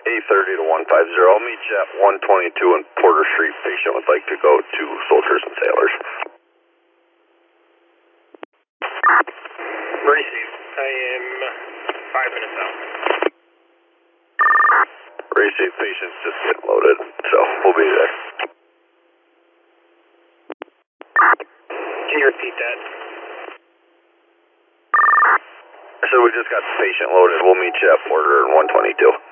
830 to 150. I'll meet you at 122 and Porter Street. Patient would like to go to Soldiers and Sailors. Received. I am 5 minutes out. Received. Patient's just getting loaded, so we'll be there. Can you repeat that? So we just got the patient loaded. We'll meet you at Porter and 122.